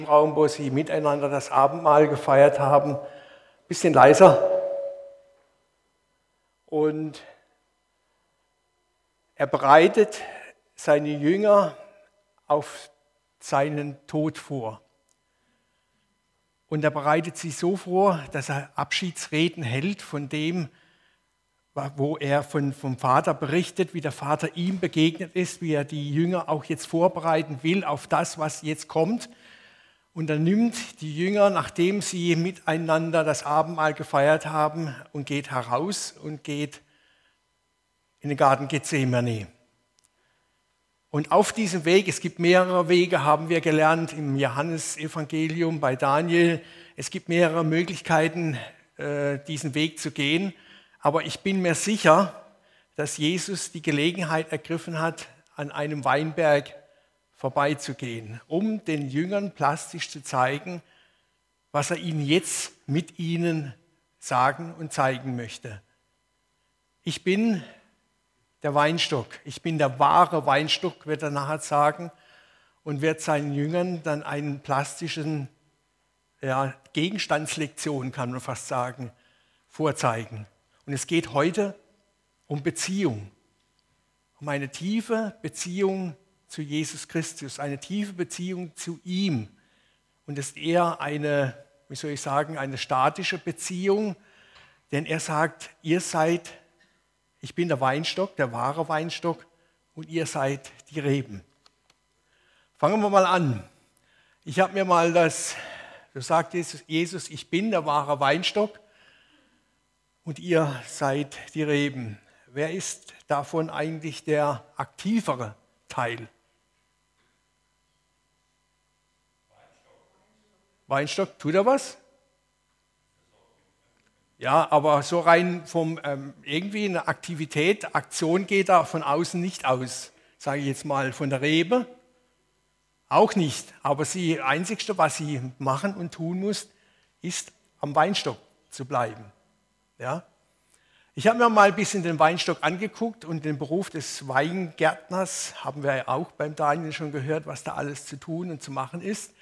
Raum, wo sie miteinander das Abendmahl gefeiert haben, ein bisschen leiser. Und er bereitet seine Jünger auf seinen Tod vor. Und er bereitet sie so vor, dass er Abschiedsreden hält von dem, wo er vom Vater berichtet, wie der Vater ihm begegnet ist, wie er die Jünger auch jetzt vorbereiten will auf das, was jetzt kommt. Und er nimmt die Jünger, nachdem sie miteinander das Abendmahl gefeiert haben, und geht heraus und geht in den Garten Gethsemane. Und auf diesem Weg, es gibt mehrere Wege, haben wir gelernt im Johannesevangelium bei Daniel. Es gibt mehrere Möglichkeiten, diesen Weg zu gehen. Aber ich bin mir sicher, dass Jesus die Gelegenheit ergriffen hat, an einem Weinberg vorbeizugehen, um den Jüngern plastisch zu zeigen, was er ihnen jetzt mit ihnen sagen und zeigen möchte. Ich bin der Weinstock, ich bin der wahre Weinstock, wird er nachher sagen, und wird seinen Jüngern dann einen plastischen Gegenstandslektion, kann man fast sagen, vorzeigen. Und es geht heute um Beziehung, um eine tiefe Beziehung zu Jesus Christus, eine tiefe Beziehung zu ihm. Und es ist eher eine statische Beziehung, denn er sagt, ich bin der Weinstock, der wahre Weinstock, und ihr seid die Reben. Fangen wir mal an. Ich habe mir mal so sagt Jesus, ich bin der wahre Weinstock und ihr seid die Reben. Wer ist davon eigentlich der aktivere Teil? Weinstock, tut er was? Ja, aber so rein vom irgendwie eine Aktion geht da von außen nicht aus. Sage ich jetzt mal, von der Rebe auch nicht. Aber das Einzige, was sie machen und tun muss, ist am Weinstock zu bleiben. Ja? Ich habe mir mal ein bisschen den Weinstock angeguckt und den Beruf des Weingärtners haben wir ja auch beim Daniel schon gehört, was da alles zu tun und zu machen ist.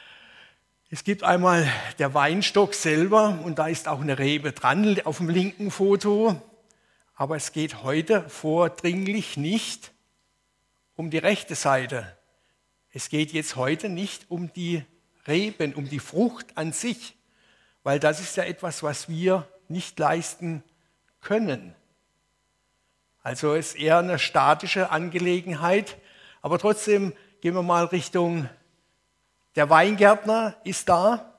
Es gibt einmal der Weinstock selber und da ist auch eine Rebe dran auf dem linken Foto. Aber es geht heute vordringlich nicht um die rechte Seite. Es geht jetzt heute nicht um die Reben, um die Frucht an sich, weil das ist ja etwas, was wir nicht leisten können. Also es ist eher eine statische Angelegenheit, aber trotzdem gehen wir mal Richtung. Der Weingärtner ist da,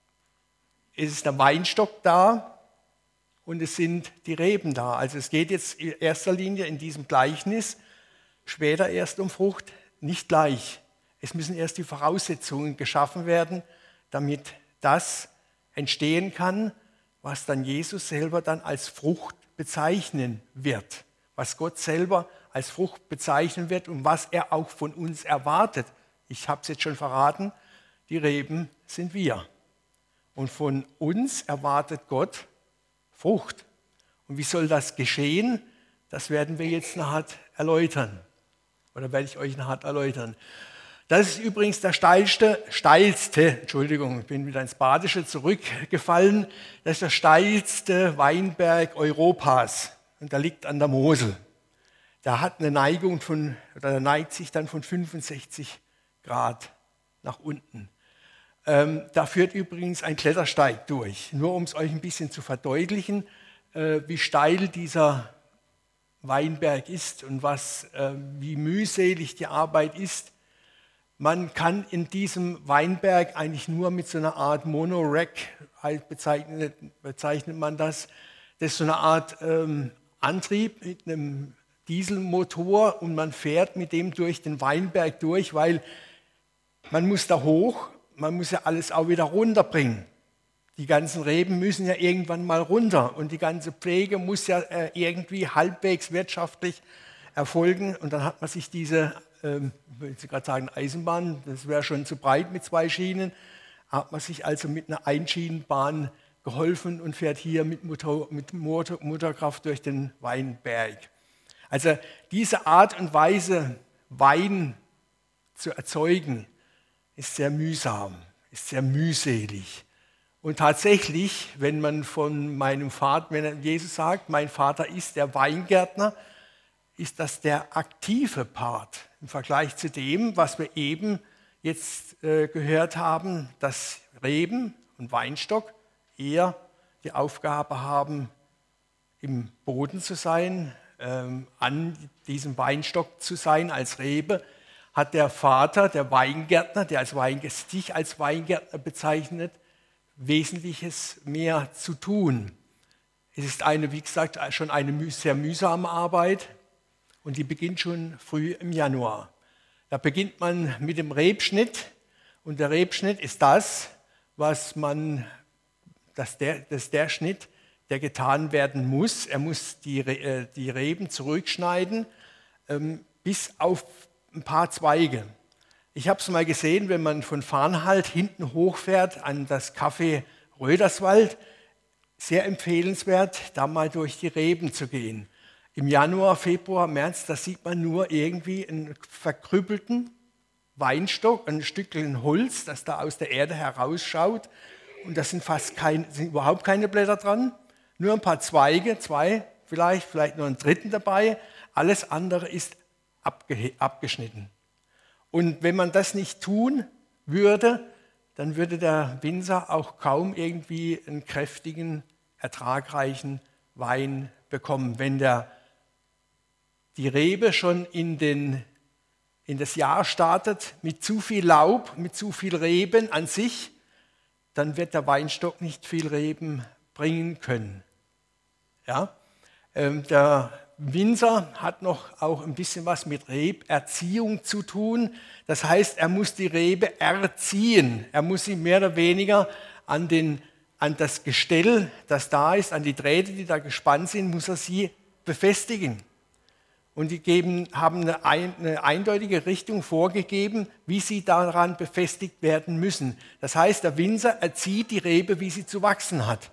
es ist der Weinstock da und es sind die Reben da. Also es geht jetzt in erster Linie in diesem Gleichnis, später erst um Frucht, nicht gleich. Es müssen erst die Voraussetzungen geschaffen werden, damit das entstehen kann, was dann Jesus selber dann als Frucht bezeichnen wird. Was Gott selber als Frucht bezeichnen wird und was er auch von uns erwartet. Ich habe es jetzt schon verraten, die Reben sind wir. Und von uns erwartet Gott Frucht. Und wie soll das geschehen? Das werden wir jetzt nachher erläutern. Oder werde ich euch nachher erläutern. Das ist übrigens der steilste, Entschuldigung, ich bin wieder ins Badische zurückgefallen. Das ist der steilste Weinberg Europas. Und der liegt an der Mosel. Der hat eine Neigung der neigt sich dann von 65 Grad nach unten. Da führt übrigens ein Klettersteig durch. Nur um es euch ein bisschen zu verdeutlichen, wie steil dieser Weinberg ist und wie mühselig die Arbeit ist. Man kann in diesem Weinberg eigentlich nur mit so einer Art Monorack, bezeichnet man das. Das ist so eine Art Antrieb mit einem Dieselmotor und man fährt mit dem durch den Weinberg durch, weil man muss da hoch, man muss ja alles auch wieder runterbringen. Die ganzen Reben müssen ja irgendwann mal runter und die ganze Pflege muss ja irgendwie halbwegs wirtschaftlich erfolgen. Und dann hat man sich diese, ich will gerade sagen Eisenbahn, das wäre schon zu breit mit 2 Schienen, hat man sich also mit einer Einschienenbahn geholfen und fährt hier mit Motorkraft durch den Weinberg. Also diese Art und Weise, Wein zu erzeugen, ist sehr mühsam. ist sehr mühselig. Und tatsächlich, wenn man von meinem Vater, wenn Jesus sagt, mein Vater ist der Weingärtner, ist das der aktive Part im Vergleich zu dem, was wir eben jetzt gehört haben, dass Reben und Weinstock eher die Aufgabe haben, im Boden zu sein, an diesem Weinstock zu sein als Rebe, hat der Vater, der Weingärtner, der sich als Weingärtner bezeichnet, Wesentliches mehr zu tun. Es ist wie gesagt, schon eine sehr mühsame Arbeit und die beginnt schon früh im Januar. Da beginnt man mit dem Rebschnitt und der Rebschnitt ist das, der Schnitt, der getan werden muss. Er muss die Reben zurückschneiden bis auf ein paar Zweige. Ich habe es mal gesehen, wenn man von Farnhalt hinten hochfährt an das Café Röderswald. Sehr empfehlenswert, da mal durch die Reben zu gehen. Im Januar, Februar, März, da sieht man nur irgendwie einen verkrüppelten Weinstock, ein Stückchen Holz, das da aus der Erde herausschaut. Und da sind überhaupt keine Blätter dran. Nur ein paar Zweige, zwei vielleicht nur einen dritten dabei. Alles andere ist abgeschnitten. Und wenn man das nicht tun würde, dann würde der Winzer auch kaum irgendwie einen kräftigen, ertragreichen Wein bekommen. Wenn die Rebe schon in das Jahr startet mit zu viel Laub, mit zu viel Reben an sich, dann wird der Weinstock nicht viel Reben bringen können. Ja? Der Winzer hat noch auch ein bisschen was mit Reberziehung zu tun. Das heißt, er muss die Rebe erziehen. Er muss sie mehr oder weniger an das Gestell, das da ist, an die Drähte, die da gespannt sind, muss er sie befestigen. Und die haben eine eindeutige Richtung vorgegeben, wie sie daran befestigt werden müssen. Das heißt, der Winzer erzieht die Rebe, wie sie zu wachsen hat.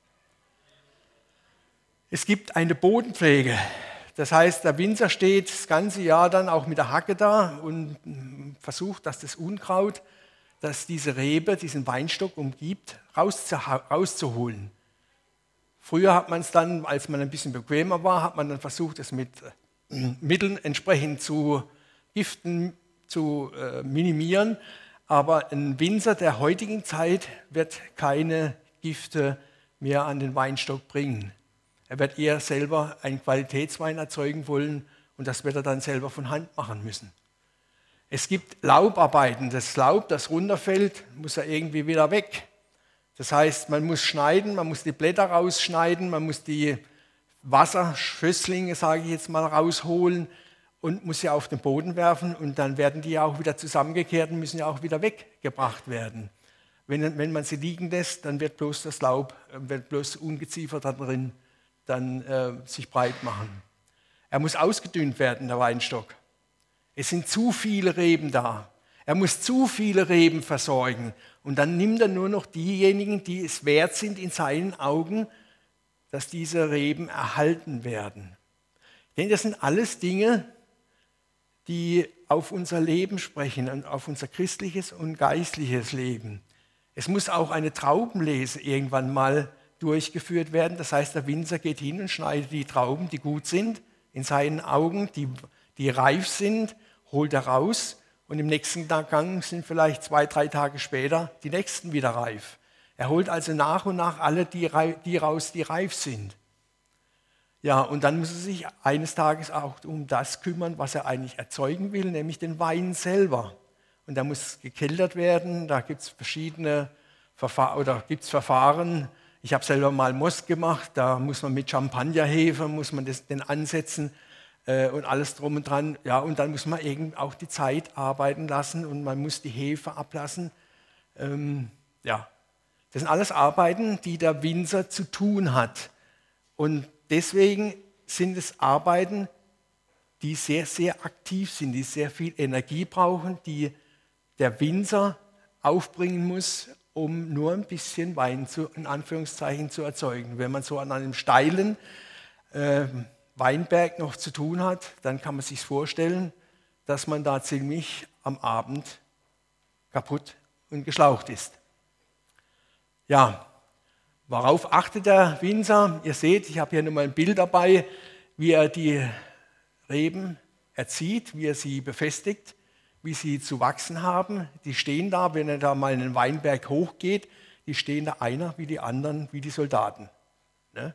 Es gibt eine Bodenpflege. Das heißt, der Winzer steht das ganze Jahr dann auch mit der Hacke da und versucht, dass das Unkraut, das diese Rebe, diesen Weinstock umgibt, rauszuholen. Früher hat man es dann, als man ein bisschen bequemer war, hat man dann versucht, es mit Mitteln entsprechend zu Giften zu minimieren. Aber ein Winzer der heutigen Zeit wird keine Gifte mehr an den Weinstock bringen. Er wird eher selber einen Qualitätswein erzeugen wollen und das wird er dann selber von Hand machen müssen. Es gibt Laubarbeiten. Das Laub, das runterfällt, muss ja irgendwie wieder weg. Das heißt, man muss schneiden, man muss die Blätter rausschneiden, man muss die Wasserschösslinge, sage ich jetzt mal, rausholen und muss sie auf den Boden werfen und dann werden die ja auch wieder zusammengekehrt und müssen ja auch wieder weggebracht werden. Wenn man sie liegen lässt, dann wird bloß das Laub, wird bloß Ungeziefer da drin dann sich breit machen. Er muss ausgedünnt werden, der Weinstock. Es sind zu viele Reben da. Er muss zu viele Reben versorgen. Und dann nimmt er nur noch diejenigen, die es wert sind in seinen Augen, dass diese Reben erhalten werden. Denn das sind alles Dinge, die auf unser Leben sprechen und auf unser christliches und geistliches Leben. Es muss auch eine Traubenlese irgendwann mal durchgeführt werden. Das heißt, der Winzer geht hin und schneidet die Trauben, die gut sind, in seinen Augen, die reif sind, holt er raus und im nächsten Gang sind vielleicht 2, 3 Tage später die nächsten wieder reif. Er holt also nach und nach alle die raus, die reif sind. Ja, und dann muss er sich eines Tages auch um das kümmern, was er eigentlich erzeugen will, nämlich den Wein selber. Und da muss gekeltert werden, da gibt es verschiedene Verfahren. Ich habe selber mal Most gemacht, da muss man mit Champagnerhefe, muss man den ansetzen und alles drum und dran. Ja, und dann muss man eben auch die Zeit arbeiten lassen und man muss die Hefe ablassen. Ja, das sind alles Arbeiten, die der Winzer zu tun hat. Und deswegen sind es Arbeiten, die sehr, sehr aktiv sind, die sehr viel Energie brauchen, die der Winzer aufbringen muss, um nur ein bisschen Wein in Anführungszeichen zu erzeugen. Wenn man so an einem steilen Weinberg noch zu tun hat, dann kann man sich vorstellen, dass man da ziemlich am Abend kaputt und geschlaucht ist. Ja, worauf achtet der Winzer? Ihr seht, ich habe hier nochmal ein Bild dabei, wie er die Reben erzieht, wie er sie befestigt, wie sie zu wachsen haben. Die stehen da, wenn er da mal in den Weinberg hochgeht, die stehen da einer wie die anderen, wie die Soldaten. Ne?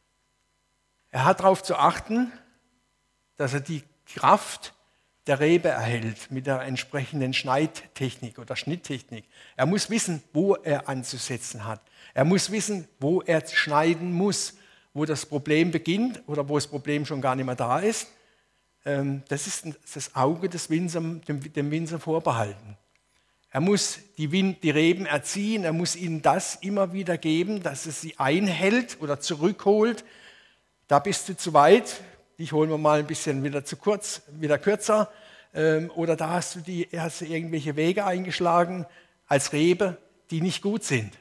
Er hat darauf zu achten, dass er die Kraft der Rebe erhält mit der entsprechenden Schneidtechnik oder Schnitttechnik. Er muss wissen, wo er anzusetzen hat. Er muss wissen, wo er schneiden muss, wo das Problem beginnt oder wo das Problem schon gar nicht mehr da ist. Das ist das Auge des Winzers, dem Winzer vorbehalten. Er muss die Reben erziehen, er muss ihnen das immer wieder geben, dass es sie einhält oder zurückholt. Da bist du zu weit, dich holen wir mal ein bisschen wieder kürzer. Oder da hast du irgendwelche Wege eingeschlagen als Rebe, die nicht gut sind.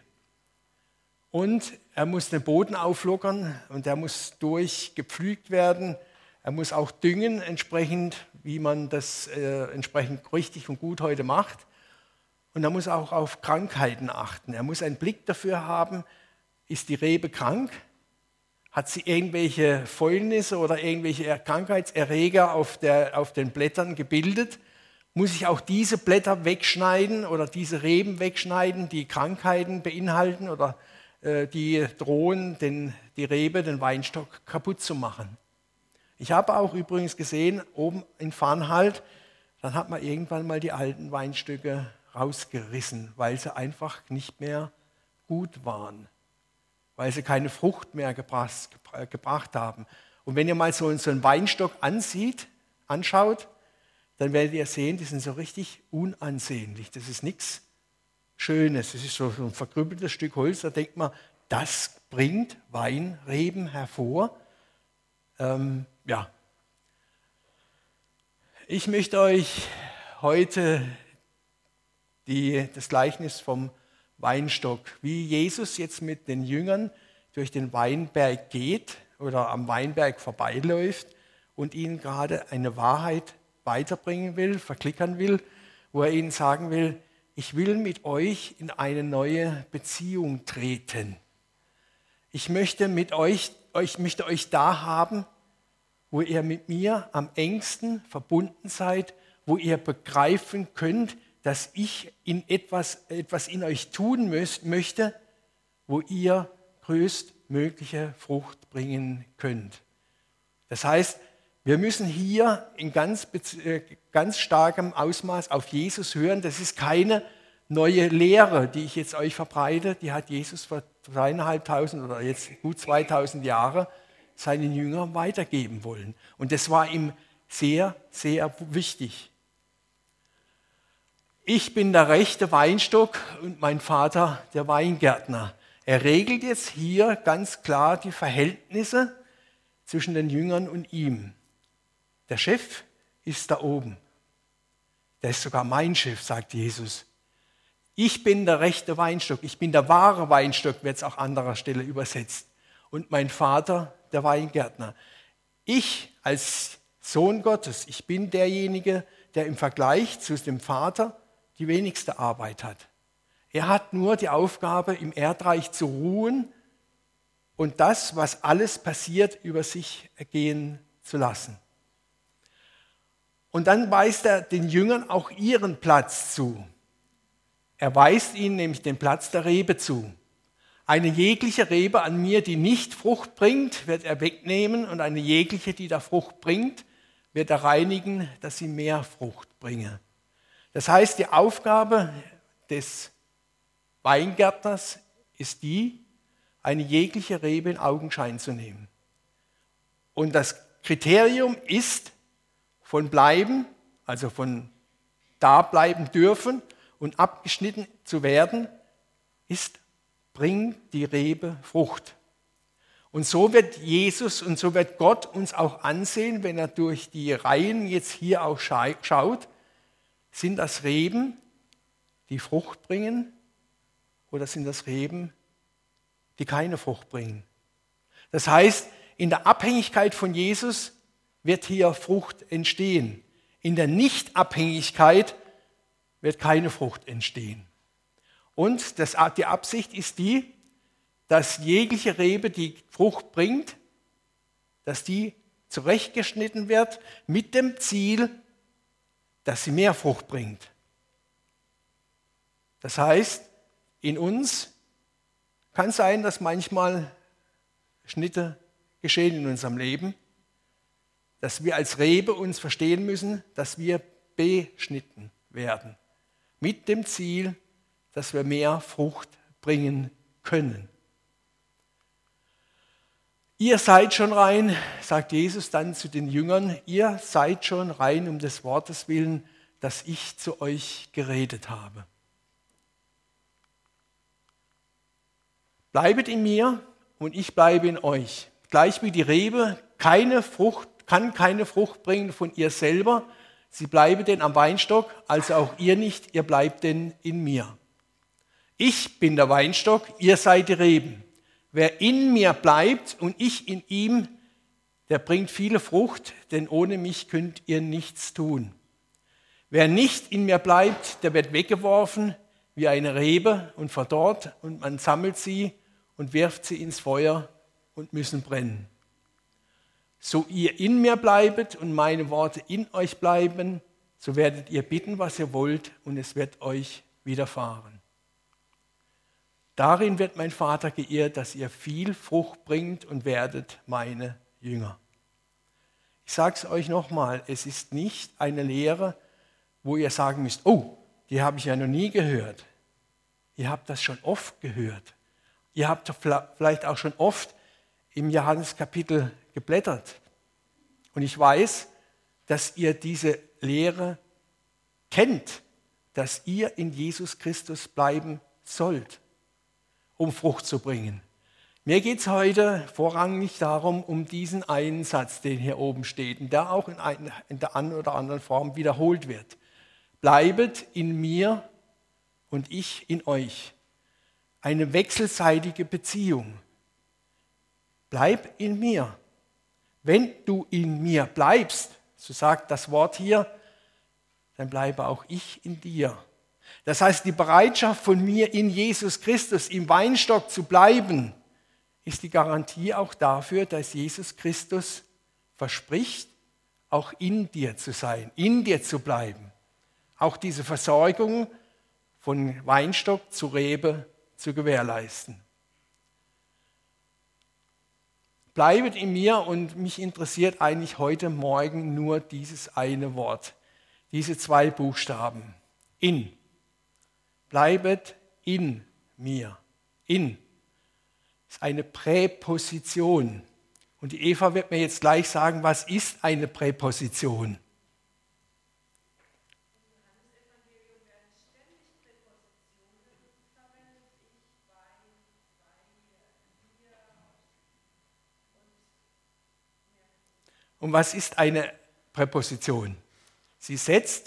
Und er muss den Boden auflockern und der muss durchgepflügt werden. Er muss auch düngen, entsprechend, wie man das entsprechend richtig und gut heute macht. Und er muss auch auf Krankheiten achten. Er muss einen Blick dafür haben, ist die Rebe krank? Hat sie irgendwelche Fäulnisse oder irgendwelche Krankheitserreger auf den Blättern gebildet? Muss ich auch diese Blätter wegschneiden oder diese Reben wegschneiden, die Krankheiten beinhalten oder die drohen, die Rebe, den Weinstock kaputt zu machen? Ich habe auch übrigens gesehen, oben in Farnhalt, dann hat man irgendwann mal die alten Weinstöcke rausgerissen, weil sie einfach nicht mehr gut waren, weil sie keine Frucht mehr gebracht haben. Und wenn ihr mal so einen Weinstock anschaut, dann werdet ihr sehen, die sind so richtig unansehnlich. Das ist nichts Schönes, das ist so ein verkrüppeltes Stück Holz, da denkt man, das bringt Weinreben hervor. Ja. Ich möchte euch heute das Gleichnis vom Weinstock, wie Jesus jetzt mit den Jüngern durch den Weinberg geht oder am Weinberg vorbeiläuft und ihnen gerade eine Wahrheit weiterbringen will, verklickern will, wo er ihnen sagen will, ich will mit euch in eine neue Beziehung treten. Ich möchte euch da haben, wo ihr mit mir am engsten verbunden seid, wo ihr begreifen könnt, dass ich etwas in euch tun möchte, wo ihr größtmögliche Frucht bringen könnt. Das heißt, wir müssen hier in ganz starkem Ausmaß auf Jesus hören. Das ist keine neue Lehre, die ich jetzt euch verbreite. Die hat Jesus vor 3.500 oder jetzt gut 2000 Jahre seinen Jüngern weitergeben wollen. Und das war ihm sehr, sehr wichtig. Ich bin der rechte Weinstock und mein Vater der Weingärtner. Er regelt jetzt hier ganz klar die Verhältnisse zwischen den Jüngern und ihm. Der Chef ist da oben. Der ist sogar mein Chef, sagt Jesus. Ich bin der rechte Weinstock, ich bin der wahre Weinstock, wird es auch an anderer Stelle übersetzt. Und mein Vater, der Weingärtner. Ich als Sohn Gottes, ich bin derjenige, der im Vergleich zu dem Vater die wenigste Arbeit hat. Er hat nur die Aufgabe, im Erdreich zu ruhen und das, was alles passiert, über sich ergehen zu lassen. Und dann weist er den Jüngern auch ihren Platz zu. Er weist ihnen nämlich den Platz der Rebe zu. Eine jegliche Rebe an mir, die nicht Frucht bringt, wird er wegnehmen und eine jegliche, die da Frucht bringt, wird er reinigen, dass sie mehr Frucht bringe. Das heißt, die Aufgabe des Weingärtners ist die, eine jegliche Rebe in Augenschein zu nehmen. Und das Kriterium ist von bleiben, also von da bleiben dürfen und abgeschnitten zu werden, ist, bringt die Rebe Frucht. Und so wird Jesus und so wird Gott uns auch ansehen, wenn er durch die Reihen jetzt hier auch schaut, sind das Reben, die Frucht bringen, oder sind das Reben, die keine Frucht bringen? Das heißt, in der Abhängigkeit von Jesus wird hier Frucht entstehen. In der Nichtabhängigkeit wird keine Frucht entstehen. Und die Absicht ist die, dass jegliche Rebe, die Frucht bringt, dass die zurechtgeschnitten wird mit dem Ziel, dass sie mehr Frucht bringt. Das heißt, in uns kann sein, dass manchmal Schnitte geschehen in unserem Leben, dass wir als Rebe uns verstehen müssen, dass wir beschnitten werden. Mit dem Ziel, dass wir mehr Frucht bringen können. Ihr seid schon rein, sagt Jesus dann zu den Jüngern, ihr seid schon rein um des Wortes willen, das ich zu euch geredet habe. Bleibet in mir und ich bleibe in euch. Gleich wie die Rebe kann keine Frucht bringen von ihr selber, sie bleibe denn am Weinstock, also auch ihr nicht, ihr bleibt denn in mir. Ich bin der Weinstock, ihr seid die Reben. Wer in mir bleibt und ich in ihm, der bringt viele Frucht, denn ohne mich könnt ihr nichts tun. Wer nicht in mir bleibt, der wird weggeworfen wie eine Rebe und verdorrt und man sammelt sie und wirft sie ins Feuer und müssen brennen. So ihr in mir bleibet und meine Worte in euch bleiben, so werdet ihr bitten, was ihr wollt, und es wird euch widerfahren. Darin wird mein Vater geehrt, dass ihr viel Frucht bringt und werdet meine Jünger. Ich sage es euch nochmal, es ist nicht eine Lehre, wo ihr sagen müsst, oh, die habe ich ja noch nie gehört. Ihr habt das schon oft gehört. Ihr habt vielleicht auch schon oft im Johannes-Kapitel geblättert. Und ich weiß, dass ihr diese Lehre kennt, dass ihr in Jesus Christus bleiben sollt, um Frucht zu bringen. Mir geht es heute vorrangig darum, um diesen einen Satz, den hier oben steht, und der auch in der einen oder anderen Form wiederholt wird. Bleibet in mir und ich in euch. Eine wechselseitige Beziehung. Bleib in mir. Wenn du in mir bleibst, so sagt das Wort hier, dann bleibe auch ich in dir. Das heißt, die Bereitschaft von mir in Jesus Christus, im Weinstock zu bleiben, ist die Garantie auch dafür, dass Jesus Christus verspricht, auch in dir zu sein, in dir zu bleiben. Auch diese Versorgung von Weinstock zu Rebe zu gewährleisten. Bleibet in mir, und mich interessiert eigentlich heute Morgen nur dieses eine Wort, diese 2 Buchstaben. In. Bleibet in mir. In ist eine Präposition. Und die Eva wird mir jetzt gleich sagen, was ist eine Präposition? Und was ist eine Präposition? Sie setzt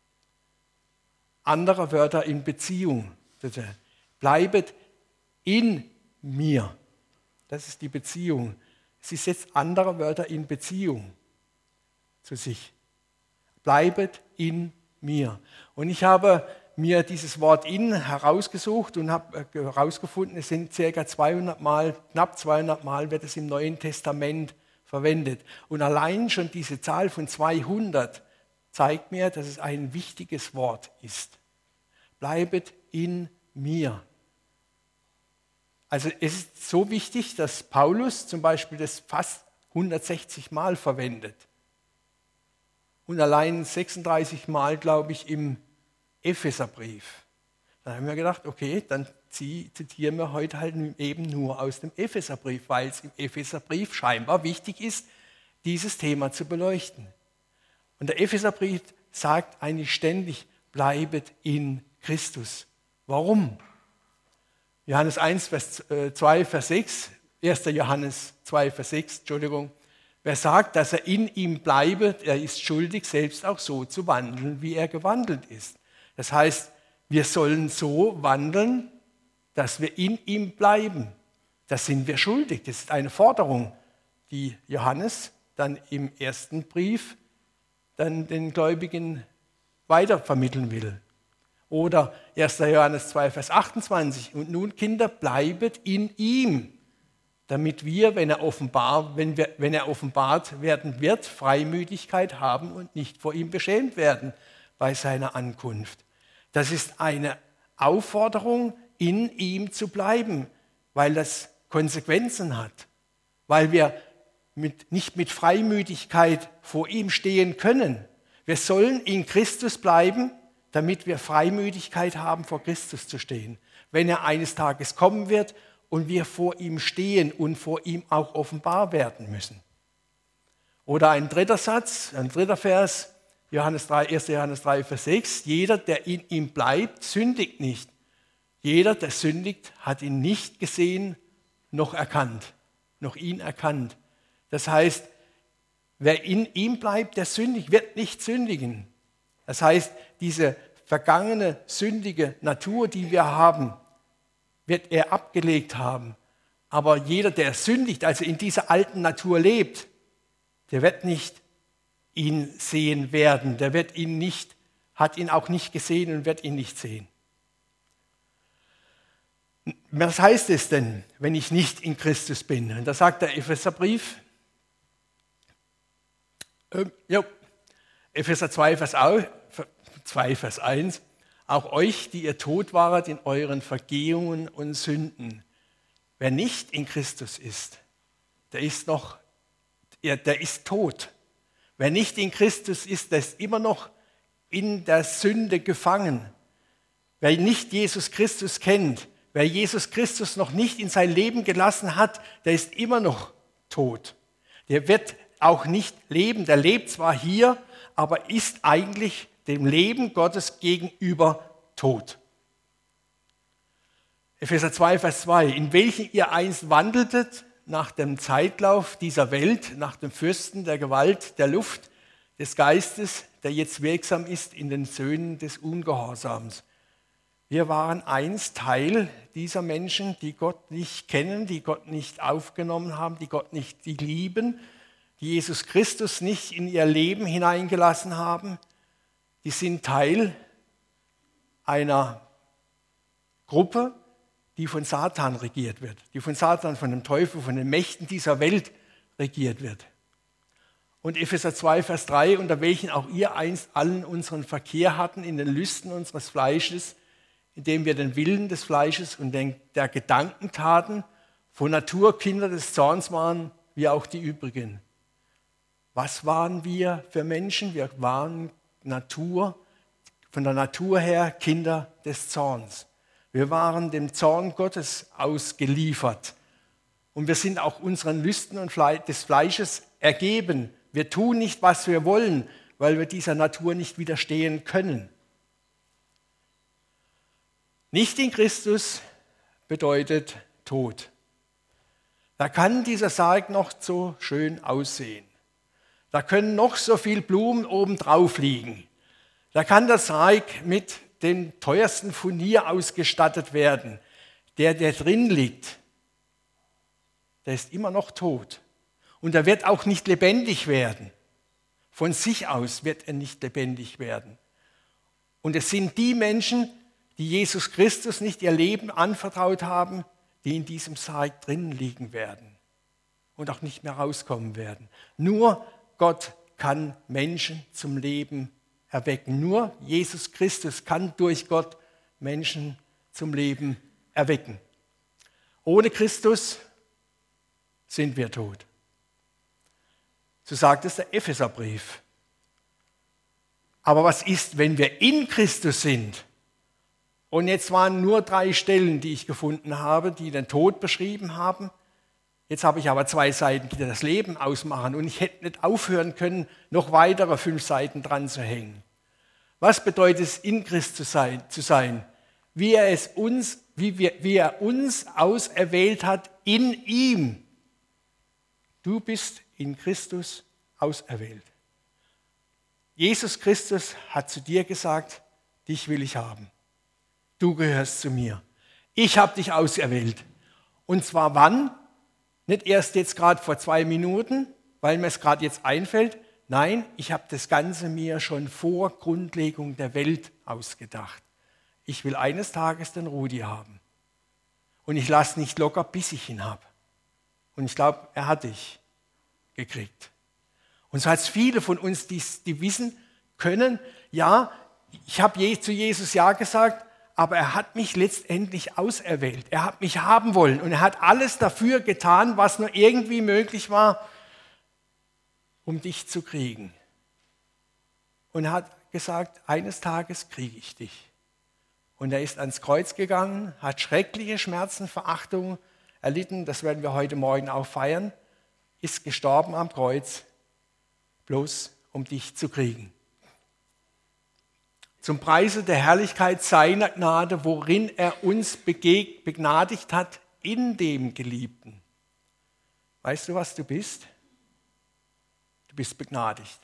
andere Wörter in Beziehung. Bleibet in mir. Das ist die Beziehung. Sie setzt andere Wörter in Beziehung zu sich. Bleibet in mir. Und ich habe mir dieses Wort in herausgesucht und habe herausgefunden, es sind ca. 200 Mal, knapp 200 Mal wird es im Neuen Testament verwendet. Und allein schon diese Zahl von 200 zeigt mir, dass es ein wichtiges Wort ist. Bleibet in mir. Also es ist so wichtig, dass Paulus zum Beispiel das fast 160 Mal verwendet. Und allein 36 Mal, glaube ich, im Epheserbrief. Da haben wir gedacht, okay, dann zitieren wir heute halt eben nur aus dem Epheserbrief, weil es im Epheserbrief scheinbar wichtig ist, dieses Thema zu beleuchten. Und der Epheserbrief sagt eigentlich ständig, bleibet in Christus. Warum? Johannes 1, Vers 2, Vers 6, 1. Johannes 2, Vers 6, Entschuldigung. Wer sagt, dass er in ihm bleibe, er ist schuldig, selbst auch so zu wandeln, wie er gewandelt ist. Das heißt, wir sollen so wandeln, dass wir in ihm bleiben. Das sind wir schuldig. Das ist eine Forderung, die Johannes dann im ersten Brief dann den Gläubigen weitervermitteln will. Oder 1. Johannes 2, Vers 28. Und nun, Kinder, bleibet in ihm, damit wir, wenn er offenbart werden wird, Freimütigkeit haben und nicht vor ihm beschämt werden bei seiner Ankunft. Das ist eine Aufforderung, in ihm zu bleiben, weil das Konsequenzen hat, weil wir nicht mit Freimütigkeit vor ihm stehen können. Wir sollen in Christus bleiben, damit wir Freimütigkeit haben, vor Christus zu stehen. Wenn er eines Tages kommen wird und wir vor ihm stehen und vor ihm auch offenbar werden müssen. Oder ein dritter Satz, ein dritter Vers, 1. Johannes 3, Vers 6. Jeder, der in ihm bleibt, sündigt nicht. Jeder, der sündigt, hat ihn nicht gesehen, noch ihn erkannt. Das heißt, wer in ihm bleibt, der sündigt, wird nicht sündigen. Das heißt, diese vergangene, sündige Natur, die wir haben, wird er abgelegt haben. Aber jeder, der sündigt, also in dieser alten Natur lebt, der wird nicht ihn sehen werden. Hat ihn auch nicht gesehen und wird ihn nicht sehen. Was heißt es denn, wenn ich nicht in Christus bin? Und da sagt der Epheserbrief, Epheser 2, Vers 1, auch euch, die ihr tot waret in euren Vergehungen und Sünden. Wer nicht in Christus ist, der ist tot. Wer nicht in Christus ist, der ist immer noch in der Sünde gefangen. Wer nicht Jesus Christus kennt, wer Jesus Christus noch nicht in sein Leben gelassen hat, der ist immer noch tot. Der wird auch nicht leben. Der lebt zwar hier, aber ist eigentlich dem Leben Gottes gegenüber tot. Epheser 2, Vers 2. In welchen ihr einst wandeltet, nach dem Zeitlauf dieser Welt, nach dem Fürsten der Gewalt, der Luft, des Geistes, der jetzt wirksam ist in den Söhnen des Ungehorsams. Wir waren einst Teil dieser Menschen, die Gott nicht kennen, die Gott nicht aufgenommen haben, die Gott nicht lieben, die Jesus Christus nicht in ihr Leben hineingelassen haben. Die sind Teil einer Gruppe, die von Satan regiert wird, die von Satan, von dem Teufel, von den Mächten dieser Welt regiert wird. Und Epheser 2, Vers 3, unter welchen auch ihr einst allen unseren Verkehr hatten in den Lüsten unseres Fleisches, indem wir den Willen des Fleisches und der Gedanken taten, von Natur Kinder des Zorns waren, wie auch die übrigen. Was waren wir für Menschen? Wir waren von der Natur her Kinder des Zorns. Wir waren dem Zorn Gottes ausgeliefert. Und wir sind auch unseren Lüsten und des Fleisches ergeben. Wir tun nicht, was wir wollen, weil wir dieser Natur nicht widerstehen können. Nicht in Christus bedeutet Tod. Da kann dieser Sarg noch so schön aussehen. Da können noch so viele Blumen oben drauf liegen. Da kann der Sarg mit dem teuersten Furnier ausgestattet werden. Der drin liegt, der ist immer noch tot. Und er wird auch nicht lebendig werden. Von sich aus wird er nicht lebendig werden. Und es sind die Menschen, die Jesus Christus nicht ihr Leben anvertraut haben, die in diesem Sarg drin liegen werden und auch nicht mehr rauskommen werden. Nur Gott kann Menschen zum Leben erwecken. Nur Jesus Christus kann durch Gott Menschen zum Leben erwecken. Ohne Christus sind wir tot. So sagt es der Epheserbrief. Aber was ist, wenn wir in Christus sind? Und jetzt waren nur 3 Stellen, die ich gefunden habe, die den Tod beschrieben haben. Jetzt habe ich aber 2 Seiten, die das Leben ausmachen. Und ich hätte nicht aufhören können, noch weitere 5 Seiten dran zu hängen. Was bedeutet es, in Christus zu sein? Wie er uns auserwählt hat in ihm. Du bist in Christus auserwählt. Jesus Christus hat zu dir gesagt, dich will ich haben. Du gehörst zu mir. Ich habe dich auserwählt. Und zwar wann? Nicht erst jetzt gerade vor 2 Minuten, weil mir es gerade jetzt einfällt. Nein, ich habe das Ganze mir schon vor Grundlegung der Welt ausgedacht. ich will eines Tages den Rudi haben. Und ich lasse nicht locker, bis ich ihn habe. Und ich glaube, er hat dich gekriegt. Und so hat es viele von uns, die wissen können, ja, ich habe zu Jesus Ja gesagt, aber er hat mich letztendlich auserwählt. Er hat mich haben wollen und er hat alles dafür getan, was nur irgendwie möglich war, um dich zu kriegen. Und er hat gesagt, eines Tages kriege ich dich. Und er ist ans Kreuz gegangen, hat schreckliche Schmerzen, Verachtung erlitten, das werden wir heute Morgen auch feiern, ist gestorben am Kreuz, bloß um dich zu kriegen. Zum Preise der Herrlichkeit seiner Gnade, worin er uns begnadigt hat, in dem Geliebten. Weißt du, was du bist? Du bist begnadigt.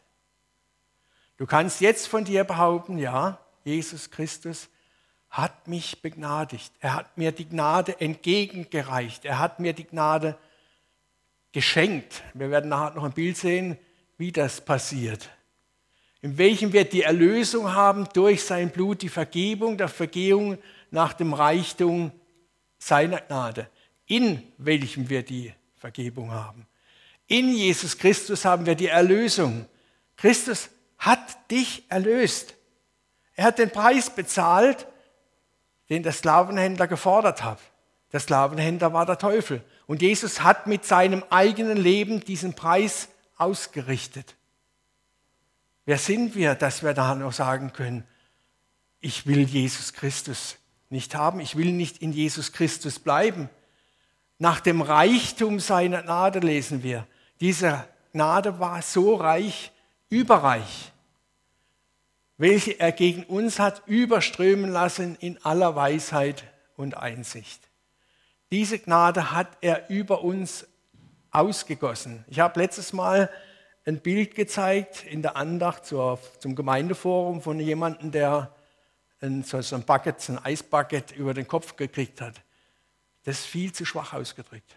Du kannst jetzt von dir behaupten, ja, Jesus Christus hat mich begnadigt. Er hat mir die Gnade entgegengereicht. Er hat mir die Gnade geschenkt. Wir werden nachher noch ein Bild sehen, wie das passiert. In welchem wir die Erlösung haben durch sein Blut, die Vergebung der Vergehung nach dem Reichtum seiner Gnade. In welchem wir die Vergebung haben. In Jesus Christus haben wir die Erlösung. Christus hat dich erlöst. Er hat den Preis bezahlt, den der Sklavenhändler gefordert hat. Der Sklavenhändler war der Teufel. Und Jesus hat mit seinem eigenen Leben diesen Preis ausgerichtet. Wer sind wir, dass wir da noch sagen können, ich will Jesus Christus nicht haben, ich will nicht in Jesus Christus bleiben. Nach dem Reichtum seiner Gnade lesen wir, diese Gnade war so reich, überreich, welche er gegen uns hat überströmen lassen in aller Weisheit und Einsicht. Diese Gnade hat er über uns ausgegossen. Ich habe letztes Mal ein Bild gezeigt in der Andacht zum Gemeindeforum von jemandem, der so ein Eisbucket über den Kopf gekriegt hat. Das ist viel zu schwach ausgedrückt.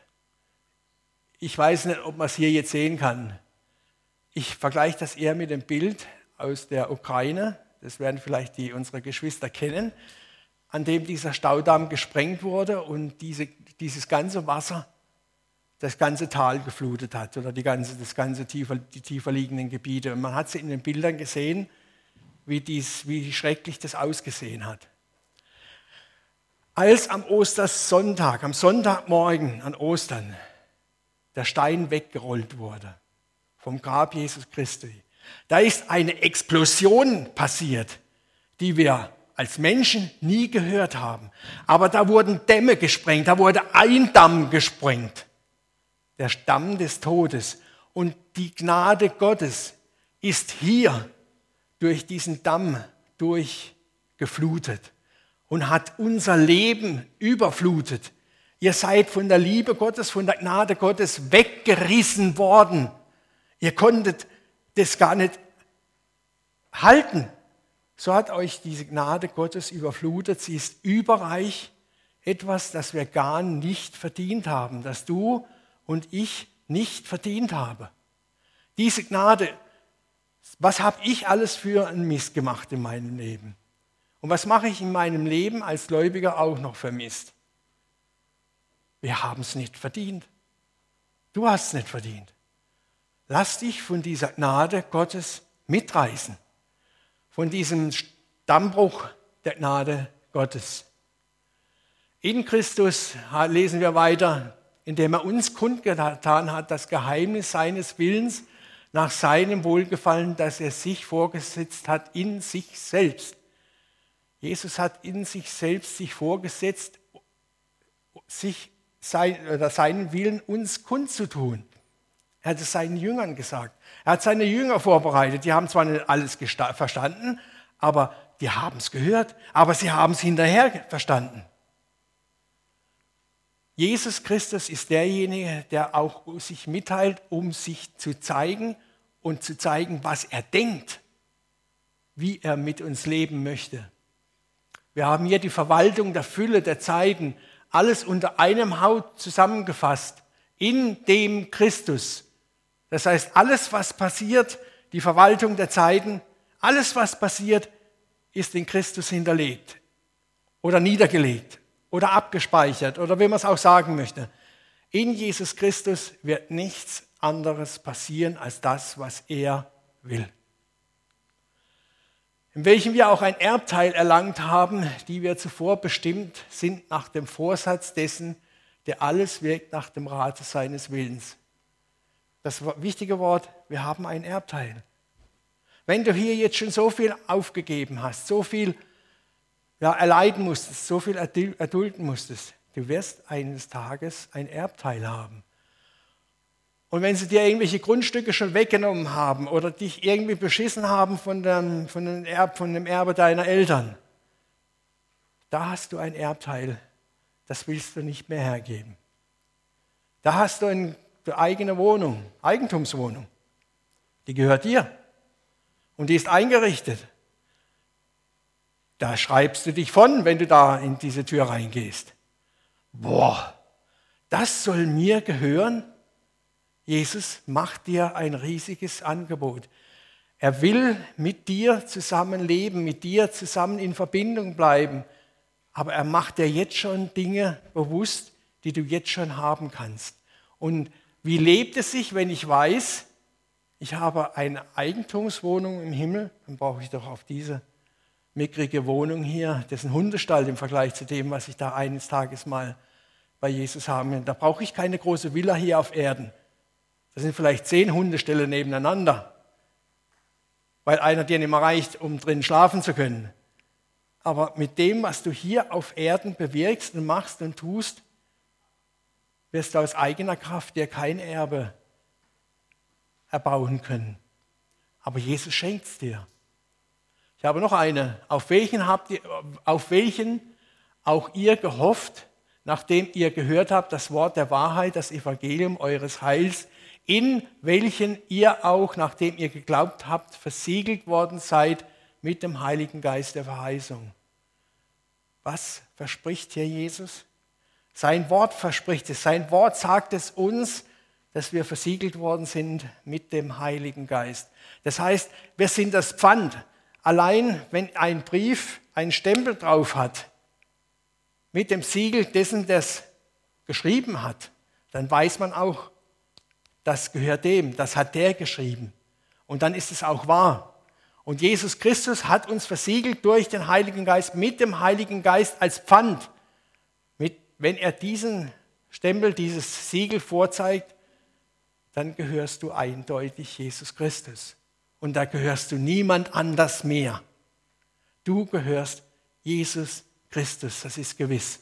Ich weiß nicht, ob man es hier jetzt sehen kann. Ich vergleiche das eher mit dem Bild aus der Ukraine, das werden vielleicht unsere Geschwister kennen, an dem dieser Staudamm gesprengt wurde und dieses ganze Wasser das ganze Tal geflutet hat oder die tiefer liegenden Gebiete. Und man hat es in den Bildern gesehen, wie schrecklich das ausgesehen hat. Als am Ostersonntag, am Sonntagmorgen an Ostern, der Stein weggerollt wurde vom Grab Jesus Christi, da ist eine Explosion passiert, die wir als Menschen nie gehört haben. Aber da wurden Dämme gesprengt, da wurde ein Damm gesprengt. Der Damm des Todes. Und die Gnade Gottes ist hier durch diesen Damm durchgeflutet und hat unser Leben überflutet. Ihr seid von der Liebe Gottes, von der Gnade Gottes weggerissen worden. Ihr konntet das gar nicht halten. So hat euch diese Gnade Gottes überflutet. Sie ist überreich, etwas, das wir gar nicht verdient haben, das du und ich nicht verdient habe. Diese Gnade, was habe ich alles für einen Mist gemacht in meinem Leben? Und was mache ich in meinem Leben als Gläubiger auch noch für Mist? Wir haben es nicht verdient. Du hast es nicht verdient. Lass dich von dieser Gnade Gottes mitreißen. Von diesem Dammbruch der Gnade Gottes. In Christus lesen wir weiter, indem er uns kundgetan hat, das Geheimnis seines Willens nach seinem Wohlgefallen, das er sich vorgesetzt hat in sich selbst. Jesus hat in sich selbst sich vorgesetzt, seinen Willen uns kundzutun. Er hat es seinen Jüngern gesagt. Er hat seine Jünger vorbereitet. Die haben zwar nicht alles verstanden, aber die haben es gehört, aber sie haben es hinterher verstanden. Jesus Christus ist derjenige, der auch sich mitteilt, um sich zu zeigen und zu zeigen, was er denkt, wie er mit uns leben möchte. Wir haben hier die Verwaltung der Fülle der Zeiten, alles unter einem Haupt zusammengefasst, in dem Christus. Das heißt, alles, was passiert, die Verwaltung der Zeiten, alles, was passiert, ist in Christus hinterlegt. oder niedergelegt oder abgespeichert oder wie man es auch sagen möchte. In Jesus Christus wird nichts anderes passieren als das, was er will. In welchem wir auch ein Erbteil erlangt haben, die wir zuvor bestimmt sind nach dem Vorsatz dessen, der alles wirkt nach dem Rate seines Willens. Das wichtige Wort, wir haben ein Erbteil. Wenn du hier jetzt schon so viel aufgegeben hast, so viel erleiden musstest, so viel erdulden musstest, du wirst eines Tages ein Erbteil haben. Und wenn sie dir irgendwelche Grundstücke schon weggenommen haben oder dich irgendwie beschissen haben von dem Erbe deiner Eltern, da hast du ein Erbteil, das willst du nicht mehr hergeben. Da hast du eine eigene Wohnung, Eigentumswohnung, die gehört dir und die ist eingerichtet. Da schreibst du dich von, wenn du da in diese Tür reingehst. Boah, das soll mir gehören? Jesus macht dir ein riesiges Angebot. Er will mit dir zusammen leben, mit dir zusammen in Verbindung bleiben. Aber er macht dir jetzt schon Dinge bewusst, die du jetzt schon haben kannst. Und wie lebt es sich, wenn ich weiß, ich habe eine Eigentumswohnung im Himmel, dann brauche ich doch auf diese mickrige Wohnung hier, das ist ein Hundestall im Vergleich zu dem, was ich da eines Tages mal bei Jesus haben will. Da brauche ich keine große Villa hier auf Erden. Das sind vielleicht 10 Hundeställe nebeneinander, weil einer dir nicht mehr reicht, um drin schlafen zu können. Aber mit dem, was du hier auf Erden bewirkst und machst und tust, wirst du aus eigener Kraft dir kein Erbe erbauen können. Aber Jesus schenkt es dir. Ich habe noch eine. Auf welchen auch ihr gehofft, nachdem ihr gehört habt, das Wort der Wahrheit, das Evangelium eures Heils, in welchen ihr auch, nachdem ihr geglaubt habt, versiegelt worden seid mit dem Heiligen Geist der Verheißung. Was verspricht hier Jesus? Sein Wort verspricht es. Sein Wort sagt es uns, dass wir versiegelt worden sind mit dem Heiligen Geist. Das heißt, wir sind das Pfand. Allein wenn ein Brief einen Stempel drauf hat, mit dem Siegel dessen, der es geschrieben hat, dann weiß man auch, das gehört dem, das hat der geschrieben. Und dann ist es auch wahr. Und Jesus Christus hat uns versiegelt durch den Heiligen Geist, mit dem Heiligen Geist als Pfand. Wenn er diesen Stempel, dieses Siegel vorzeigt, dann gehörst du eindeutig Jesus Christus. Und da gehörst du niemand anders mehr. Du gehörst Jesus Christus, das ist gewiss.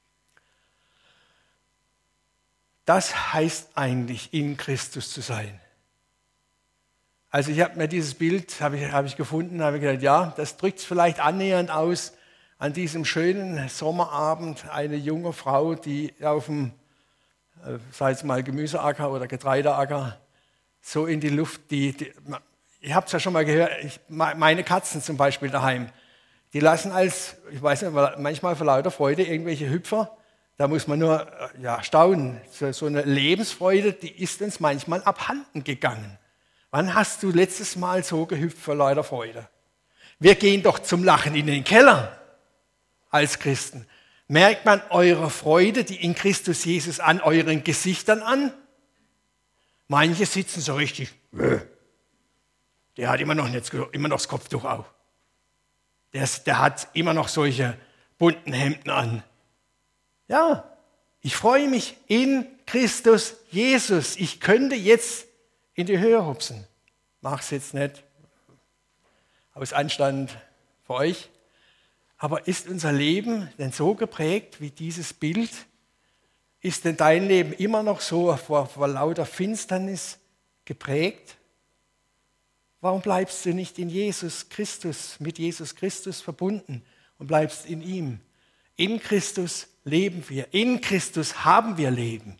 Das heißt eigentlich, in Christus zu sein. Also ich habe mir dieses Bild habe ich gefunden, habe gedacht, ja, das drückt es vielleicht annähernd aus. An diesem schönen Sommerabend eine junge Frau, die auf dem, sei es mal Gemüseacker oder Getreideacker, so in die Luft, ich habe es ja schon mal gehört, meine Katzen zum Beispiel daheim, die lassen ich weiß nicht, manchmal vor lauter Freude irgendwelche Hüpfer. Da muss man nur staunen. So eine Lebensfreude, die ist uns manchmal abhanden gegangen. Wann hast du letztes Mal so gehüpft vor lauter Freude? Wir gehen doch zum Lachen in den Keller als Christen. Merkt man eure Freude, die in Christus Jesus, an euren Gesichtern an? Manche sitzen so richtig, der hat immer noch das Kopftuch auf. Der hat immer noch solche bunten Hemden an. Ja, ich freue mich in Christus Jesus. Ich könnte jetzt in die Höhe hupsen. Mach's jetzt nicht aus Anstand für euch. Aber ist unser Leben denn so geprägt wie dieses Bild? Ist denn dein Leben immer noch so vor lauter Finsternis geprägt? Warum bleibst du nicht in Jesus Christus, mit Jesus Christus verbunden und bleibst in ihm? In Christus leben wir, in Christus haben wir Leben.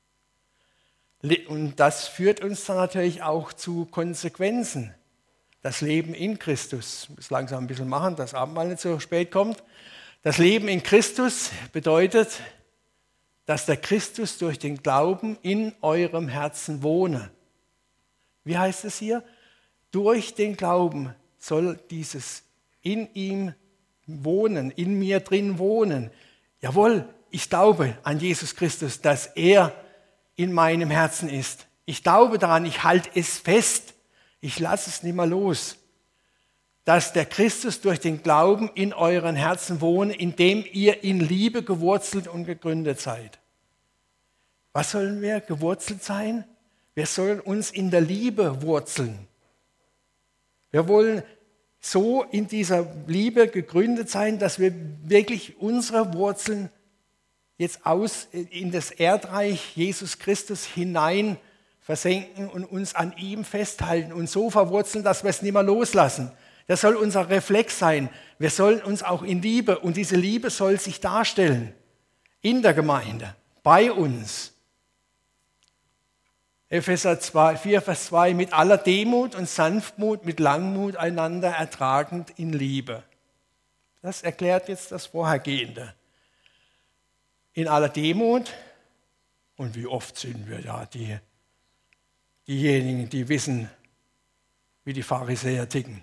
Und das führt uns dann natürlich auch zu Konsequenzen. Das Leben in Christus, ich muss langsam ein bisschen machen, dass Abendmahl nicht so spät kommt. Das Leben in Christus bedeutet, dass der Christus durch den Glauben in eurem Herzen wohne. Wie heißt es hier? Durch den Glauben soll dieses in ihm wohnen, in mir drin wohnen. Jawohl, ich glaube an Jesus Christus, dass er in meinem Herzen ist. Ich glaube daran, ich halte es fest. Ich lasse es nicht mehr los. Dass der Christus durch den Glauben in euren Herzen wohnt, indem ihr in Liebe gewurzelt und gegründet seid. Was sollen wir gewurzelt sein? Wir sollen uns in der Liebe wurzeln. Wir wollen so in dieser Liebe gegründet sein, dass wir wirklich unsere Wurzeln jetzt in das Erdreich Jesus Christus hinein versenken und uns an ihm festhalten und so verwurzeln, dass wir es nicht mehr loslassen. Das soll unser Reflex sein. Wir sollen uns auch in Liebe, und diese Liebe soll sich darstellen in der Gemeinde, bei uns. Epheser 4, Vers 2, mit aller Demut und Sanftmut, mit Langmut einander ertragend in Liebe. Das erklärt jetzt das Vorhergehende. In aller Demut, und wie oft sind wir da diejenigen, die wissen, wie die Pharisäer ticken.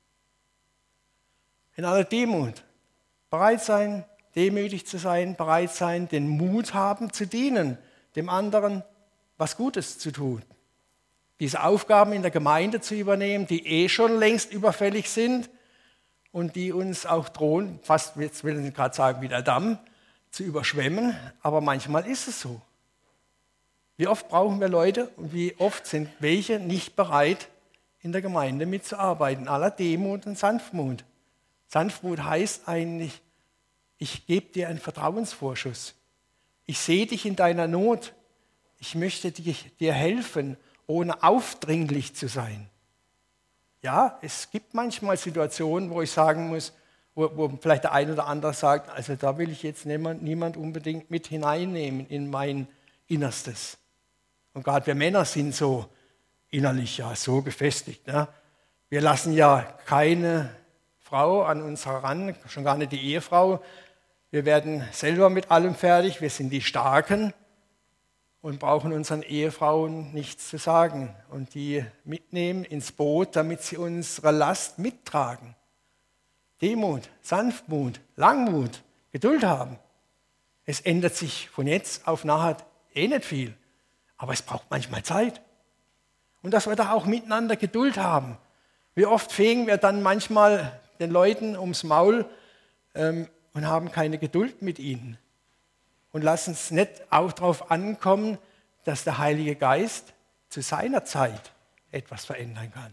In aller Demut, bereit sein, demütig zu sein, bereit sein, den Mut haben zu dienen, dem anderen was Gutes zu tun. Diese Aufgaben in der Gemeinde zu übernehmen, die schon längst überfällig sind und die uns auch drohen, fast, jetzt will ich gerade sagen, wie der Damm, zu überschwemmen, aber manchmal ist es so. Wie oft brauchen wir Leute und wie oft sind welche nicht bereit, in der Gemeinde mitzuarbeiten, in aller Demut und Sanftmut. Sanftmut heißt eigentlich, ich gebe dir einen Vertrauensvorschuss. Ich sehe dich in deiner Not. Ich möchte dir helfen, ohne aufdringlich zu sein. Ja, es gibt manchmal Situationen, wo ich sagen muss, wo vielleicht der eine oder andere sagt, also da will ich jetzt niemand unbedingt mit hineinnehmen in mein Innerstes. Und gerade wir Männer sind so innerlich ja so gefestigt. Ne? Wir lassen ja keine Frau an uns heran, schon gar nicht die Ehefrau. Wir werden selber mit allem fertig, wir sind die Starken und brauchen unseren Ehefrauen nichts zu sagen und die mitnehmen ins Boot, damit sie unsere Last mittragen. Demut, Sanftmut, Langmut, Geduld haben. Es ändert sich von jetzt auf nachher nicht viel, aber es braucht manchmal Zeit. Und dass wir da auch miteinander Geduld haben. Wie oft fegen wir dann manchmal den Leuten ums Maul und haben keine Geduld mit ihnen und lassen es nicht auch darauf ankommen, dass der Heilige Geist zu seiner Zeit etwas verändern kann.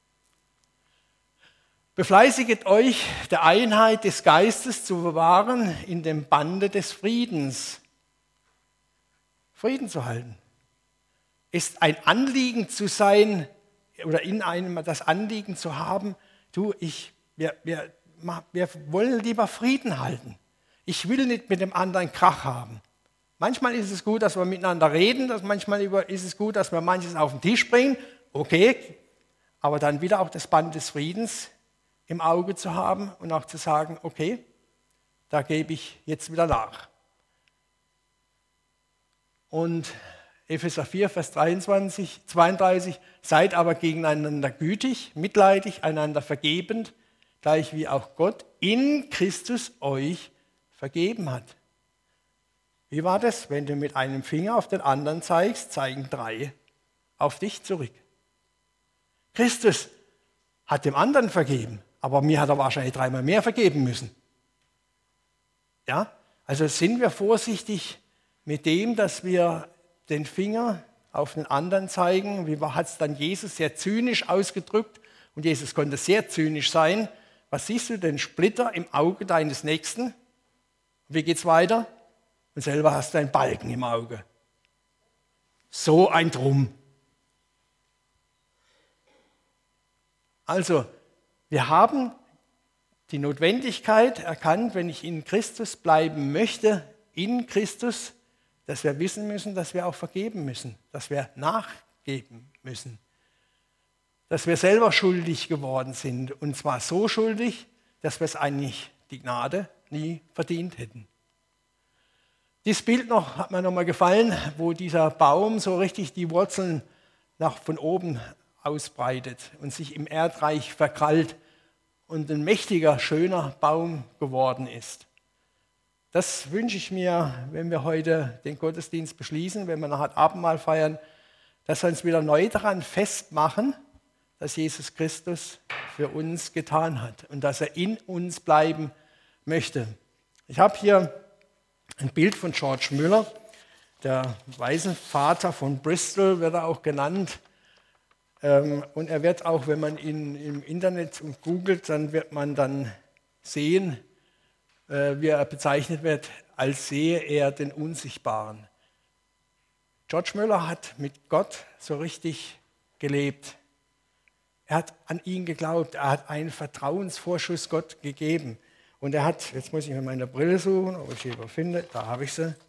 Befleißiget euch, der Einheit des Geistes zu bewahren in dem Bande des Friedens. Frieden zu halten ist ein Anliegen zu sein oder in einem das Anliegen zu haben, wir wollen lieber Frieden halten. Ich will nicht mit dem anderen Krach haben. Manchmal ist es gut, dass wir miteinander reden, manchmal ist es gut, dass wir manches auf den Tisch bringen, okay, aber dann wieder auch das Band des Friedens im Auge zu haben und auch zu sagen, okay, da gebe ich jetzt wieder nach. Und Epheser 4, Vers 32, seid aber gegeneinander gütig, mitleidig, einander vergebend, gleich wie auch Gott in Christus euch vergeben hat. Wie war das? Wenn du mit einem Finger auf den anderen zeigst, zeigen 3 auf dich zurück. Christus hat dem anderen vergeben, aber mir hat er wahrscheinlich 3-mal mehr vergeben müssen. Ja? Also sind wir vorsichtig mit dem, dass wir den Finger auf den anderen zeigen. Wie hat es dann Jesus sehr zynisch ausgedrückt? Und Jesus konnte sehr zynisch sein. Was siehst du, den Splitter im Auge deines Nächsten? Wie geht's weiter? Und selber hast du einen Balken im Auge. So ein Drum. Also, wir haben die Notwendigkeit erkannt, wenn ich in Christus bleiben möchte, in Christus, dass wir wissen müssen, dass wir auch vergeben müssen, dass wir nachgeben müssen, dass wir selber schuldig geworden sind und zwar so schuldig, dass wir es eigentlich die Gnade nie verdient hätten. Dieses Bild hat mir nochmal gefallen, wo dieser Baum so richtig die Wurzeln von oben ausbreitet und sich im Erdreich verkrallt und ein mächtiger, schöner Baum geworden ist. Das wünsche ich mir, wenn wir heute den Gottesdienst beschließen, wenn wir nachher Abendmahl feiern, dass wir uns wieder neu daran festmachen, dass Jesus Christus für uns getan hat und dass er in uns bleiben möchte. Ich habe hier ein Bild von George Müller, der Waisenvater von Bristol wird er auch genannt. Und er wird auch, wenn man ihn im Internet googelt, dann wird man dann sehen, wie er bezeichnet wird, als sehe er den Unsichtbaren. George Müller hat mit Gott so richtig gelebt. Er hat an ihn geglaubt, er hat einen Vertrauensvorschuss Gott gegeben. Und er hat, jetzt muss ich mir meine Brille suchen, ob ich sie finde, da habe ich sie.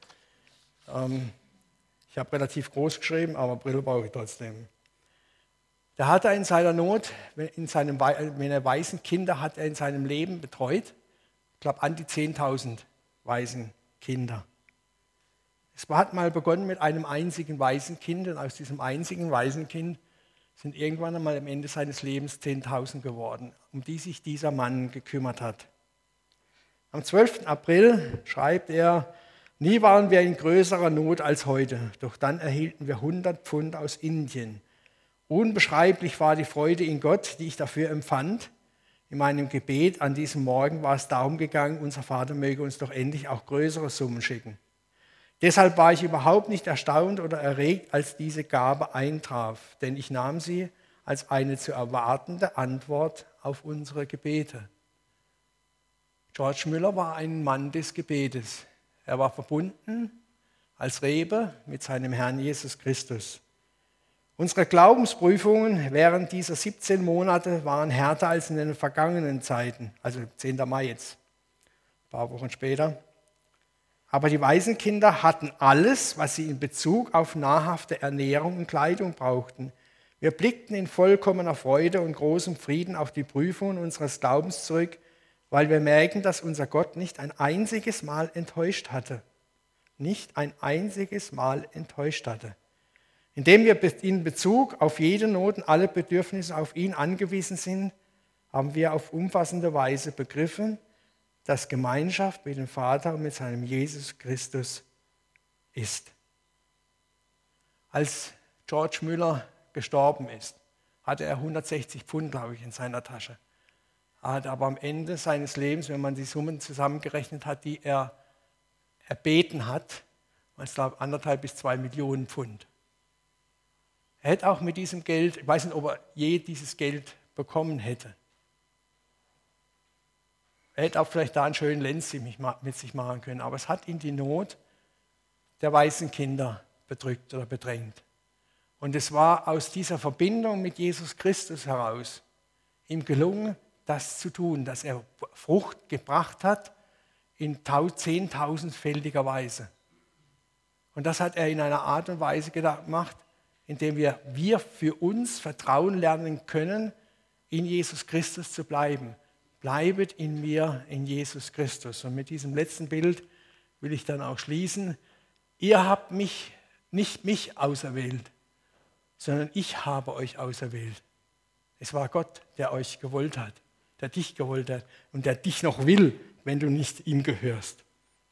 Ich habe relativ groß geschrieben, aber Brille brauche ich trotzdem. Da hat er in seiner Not, wenn er Waisenkinder hat er in seinem Leben betreut, ich glaube an die 10.000 Waisenkinder. Es hat mal begonnen mit einem einzigen Waisenkind und aus diesem einzigen Waisenkind sind irgendwann einmal am Ende seines Lebens 10.000 geworden, um die sich dieser Mann gekümmert hat. Am 12. April schreibt er, nie waren wir in größerer Not als heute, doch dann erhielten wir 100 Pfund aus Indien. Unbeschreiblich war die Freude in Gott, die ich dafür empfand. In meinem Gebet an diesem Morgen war es darum gegangen, unser Vater möge uns doch endlich auch größere Summen schicken. Deshalb war ich überhaupt nicht erstaunt oder erregt, als diese Gabe eintraf, denn ich nahm sie als eine zu erwartende Antwort auf unsere Gebete. George Müller war ein Mann des Gebetes. Er war verbunden als Rebe mit seinem Herrn Jesus Christus. Unsere Glaubensprüfungen während dieser 17 Monate waren härter als in den vergangenen Zeiten, also 10. Mai jetzt, ein paar Wochen später. Aber die Waisenkinder hatten alles, was sie in Bezug auf nahrhafte Ernährung und Kleidung brauchten. Wir blickten in vollkommener Freude und großem Frieden auf die Prüfungen unseres Glaubens zurück, weil wir merken, dass unser Gott nicht ein einziges Mal enttäuscht hatte. Nicht ein einziges Mal enttäuscht hatte. Indem wir in Bezug auf jede Not und alle Bedürfnisse auf ihn angewiesen sind, haben wir auf umfassende Weise begriffen, dass Gemeinschaft mit dem Vater und mit seinem Jesus Christus ist. Als George Müller gestorben ist, hatte er 160 Pfund, glaube ich, in seiner Tasche. Er hat aber am Ende seines Lebens, wenn man die Summen zusammengerechnet hat, die er erbeten hat, waren es, glaube ich, 1,5 bis 2 Millionen Pfund. Er hätte auch mit diesem Geld, ich weiß nicht, ob er je dieses Geld bekommen hätte. Er hätte auch vielleicht da einen schönen Lenz mit sich machen können, aber es hat ihn die Not der Waisenkinder bedrückt oder bedrängt. Und es war aus dieser Verbindung mit Jesus Christus heraus ihm gelungen, das zu tun, dass er Frucht gebracht hat in 10.000-fältiger Weise. Und das hat er in einer Art und Weise gemacht, indem wir für uns Vertrauen lernen können, in Jesus Christus zu bleiben. Bleibet in mir, in Jesus Christus. Und mit diesem letzten Bild will ich dann auch schließen. Ihr habt nicht mich auserwählt, sondern ich habe euch auserwählt. Es war Gott, der euch gewollt hat, der dich gewollt hat und der dich noch will, wenn du nicht ihm gehörst.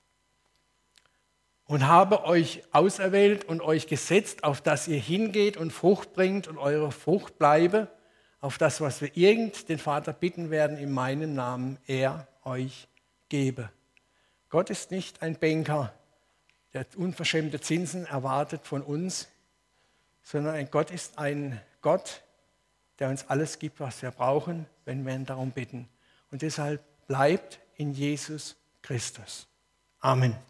Und habe euch auserwählt und euch gesetzt, auf dass ihr hingeht und Frucht bringt und eure Frucht bleibe, auf das, was wir irgend den Vater bitten werden, in meinem Namen, er euch gebe. Gott ist nicht ein Banker, der unverschämte Zinsen erwartet von uns, sondern Gott ist ein Gott, der uns alles gibt, was wir brauchen, wenn wir ihn darum bitten. Und deshalb bleibt in Jesus Christus. Amen.